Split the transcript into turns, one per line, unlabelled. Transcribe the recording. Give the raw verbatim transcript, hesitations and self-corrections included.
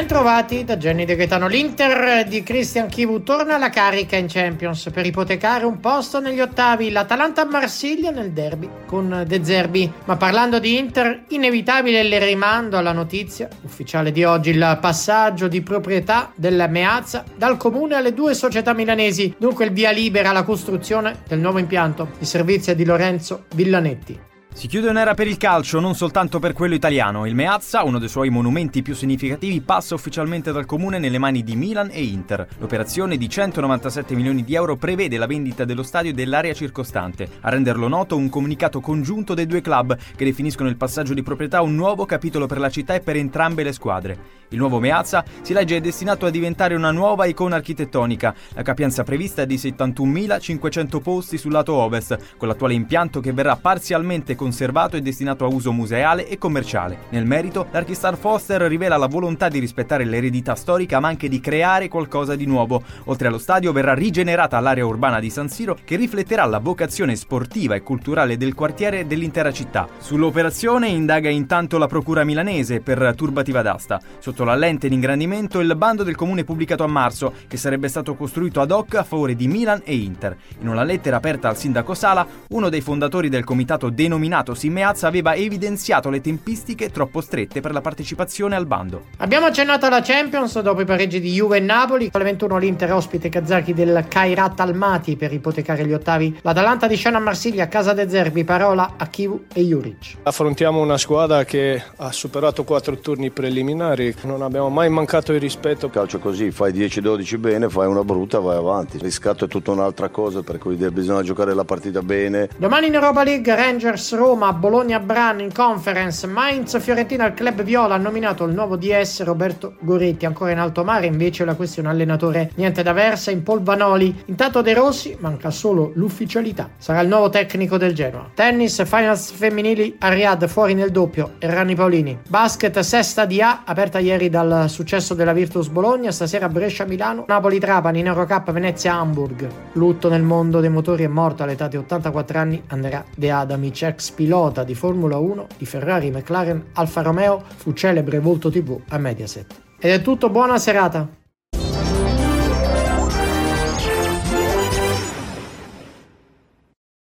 Bentrovati da Gianni De Gaetano. L'Inter di Christian Chivu torna alla carica in Champions per ipotecare un posto negli ottavi. L'Atalanta a Marsiglia nel derby con De Zerbi. Ma parlando di Inter, inevitabile il rimando alla notizia ufficiale di oggi, il passaggio di proprietà del Meazza dal comune alle due società milanesi. Dunque il via libera alla costruzione del nuovo impianto. I servizi di Lorenzo Villanetti.
Si chiude un'era per il calcio, non soltanto per quello italiano. Il Meazza, uno dei suoi monumenti più significativi, passa ufficialmente dal comune nelle mani di Milan e Inter. L'operazione di centonovantasette milioni di euro prevede la vendita dello stadio e dell'area circostante. A renderlo noto un comunicato congiunto dei due club che definiscono il passaggio di proprietà un nuovo capitolo per la città e per entrambe le squadre. Il nuovo Meazza, si legge, è destinato a diventare una nuova icona architettonica. La capienza prevista è di settantunomilacinquecento posti sul lato ovest, con l'attuale impianto che verrà parzialmente conservato e destinato a uso museale e commerciale. Nel merito, l'Archistar Foster rivela la volontà di rispettare l'eredità storica ma anche di creare qualcosa di nuovo. Oltre allo stadio verrà rigenerata l'area urbana di San Siro che rifletterà la vocazione sportiva e culturale del quartiere e dell'intera città. Sull'operazione indaga intanto la procura milanese per turbativa d'asta. Sotto la lente di ingrandimento il bando del comune pubblicato a marzo, che sarebbe stato costruito ad hoc a favore di Milan e Inter. In una lettera aperta al sindaco Sala, uno dei fondatori del comitato denominato Meazza aveva evidenziato le tempistiche troppo strette per la partecipazione al bando.
Abbiamo accennato alla Champions dopo i pareggi di Juve e Napoli. Alle ventuno l'Inter ospite kazaki del Kairat Almaty per ipotecare gli ottavi. L'Atalanta di Scena a Marsiglia, casa De Zerbi, parola a Chivu e Juric.
Affrontiamo una squadra che ha superato quattro turni preliminari, non abbiamo mai mancato il rispetto.
Calcio così, fai dieci dodici bene, fai una brutta, vai avanti. Il riscatto è tutta un'altra cosa, per cui bisogna giocare la partita bene.
Domani in Europa League Rangers Roma, Bologna-Bran in Conference, Mainz-Fiorentina. Il club viola ha nominato il nuovo D S Roberto Goretti. Ancora in alto mare invece la questione allenatore, niente da versa in Polvanoli. Intanto De Rossi manca solo l'ufficialità, sarà il nuovo tecnico del Genoa. Tennis, finals femminili a Riyadh, fuori nel doppio Errani Paolini. Basket, sesta di A, aperta ieri dal successo della Virtus Bologna. Stasera Brescia-Milano, Napoli-Trapani, in Eurocup Venezia-Hamburg. Lutto nel mondo dei motori, è morto all'età di ottantaquattro anni Andrea De Adamic, ex pilota di Formula uno di Ferrari, McLaren, Alfa Romeo, fu celebre volto tivù a Mediaset. Ed è tutto, buona serata.